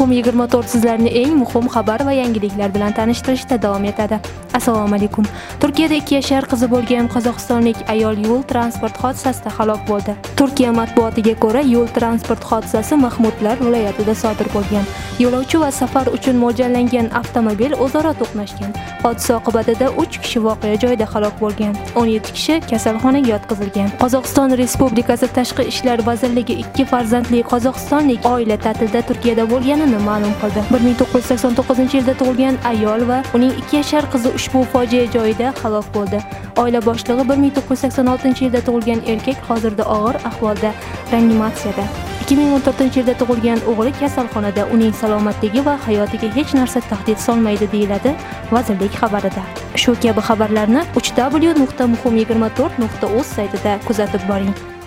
Muhim24 sizlarni eng muhim xabar va yangiliklar bilan tanishtirishda davom etadi. Assalomu alaykum. Turkiyada 2 yashar qizi bo'lgan qozog'istonlik ayol yo'l transport hodisasida halok bo'ldi. Turkiya matbuotiga ko'ra, yo'l transport hodisasi Mahmudlar viloyatida sodir bo'lgan. Yo'lovchi va safar uchun mo'ljallangan avtomobil o'zaro to'qnashgan. Hodisa oqibatida 3 kishi voqea joyida halok bo'lgan. 17 kishi kasalxonaga yotqizilgan. Qozog'iston Respublikasi Tashqi ishlar vazirligi 2 farzandli qozog'istonlik oila ta'tilda Turkiyada bo'lganini ma'lum qildi. 1989-yilda tug'ilgan ayol va uning 2 yashar qizi ushbu fojia joyida halok bo'ldi. Oila boshlig'i 1986-yilda tug'ilgan erkak hozirda og'ir ahvolda reanimatsiyada. 2014-yilda tug'ilgan o'g'li kasalxonada. Uning salomatligi va hayotiga hech narsa tahdid solmaydi, deyiladi vazirlik xabarida. Shu kabi xabarlarni www.muhim24.uz saytida kuzatib boring.